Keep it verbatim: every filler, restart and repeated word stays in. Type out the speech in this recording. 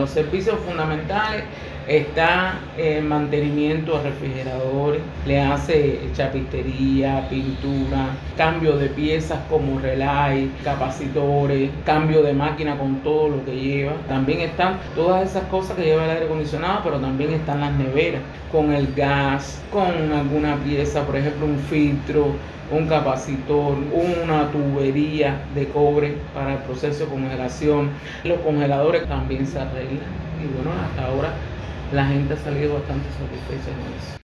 los servicios fundamentales está el mantenimiento de refrigeradores, le hace chapistería, pintura, cambio de piezas como relay, capacitores, cambio de máquina con todo lo que lleva. También están todas esas cosas que lleva el aire acondicionado, pero también están las neveras, con el gas, con alguna pieza, por ejemplo un filtro, un capacitor, una tubería de cobre para el proceso de congelación. Los congeladores también se arreglan y bueno, hasta ahora la gente ha salido bastante satisfecha con eso.